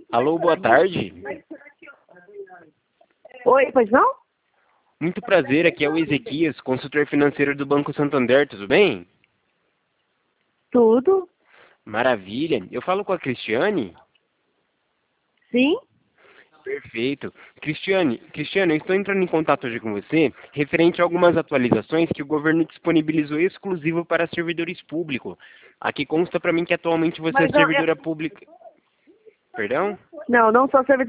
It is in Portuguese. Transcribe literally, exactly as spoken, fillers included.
Alô, boa tarde. Oi, pois não? Muito prazer, aqui é o Ezequias, consultor financeiro do Banco Santander, tudo bem? Tudo? Maravilha. Eu falo com a Cristiane? Sim? Perfeito. Cristiane, Cristiane, eu estou entrando em contato hoje com você referente a algumas atualizações que o governo disponibilizou exclusivo para servidores públicos. Aqui consta para mim que atualmente você é Mas eu, eu- servidora pública. Perdão? Não, não sou servidor